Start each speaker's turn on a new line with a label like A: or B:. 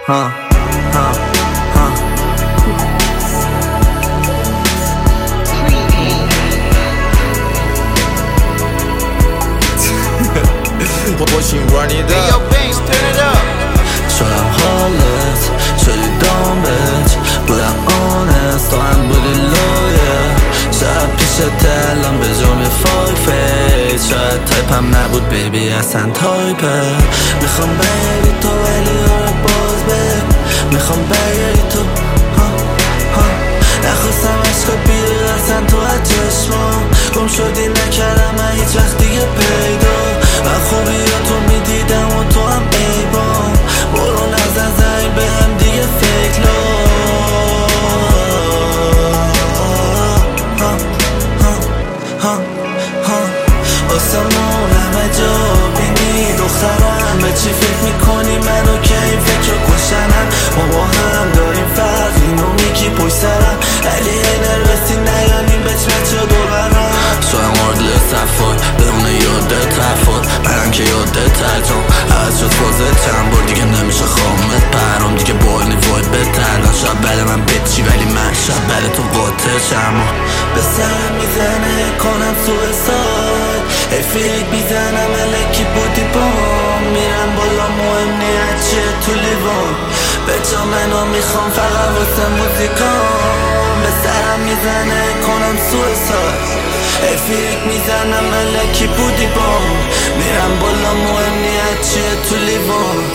A: ها ها ها باشیم رانیده شدم حالت شدی دامت بودم آنست تو هم بودی لایه شاید پیشت الان به جرم فایفه شاید تایپم نبود بیبی اصلا تایپه میخوام بگیری تو ولی رو باز بگم میخوام بگیری تو نخواستم عشق بیره اصلا تو از چشمام گم شدی نکردم من هیچ وقت دیگه پیدا من خوبی ها تو میدیدم و تو هم ایبام برو نزن زنگ به هم دیگه فکر آسمون همه جا بینی دخترم به چی فکر میکنی منو که این فکر رو کشنم ما با هم داریم فرق اینو میگی پشت سرم ولی این رسی نیانیم بچ بچه دور برم شاید مورد لطفات بدون یاده تفات برم که یاده ترجم از شد فازه چند بار دیگه نمیشه خامت پرام دیگه بال نیواید بترن شاید بله من بچی ولی من شاید بله تو قاتل شما به سرم میزنه کنم سویساید فیک میزنم الکی بودی بام میرم بالا مهم نیت چیه تو لیوان بچه منو میخوام فقط واسه موزیکام به سرم میزنه کنم سویساید فیک میزنم الکی بودی بام میرم بالا مهم نیت چیه تو لیوان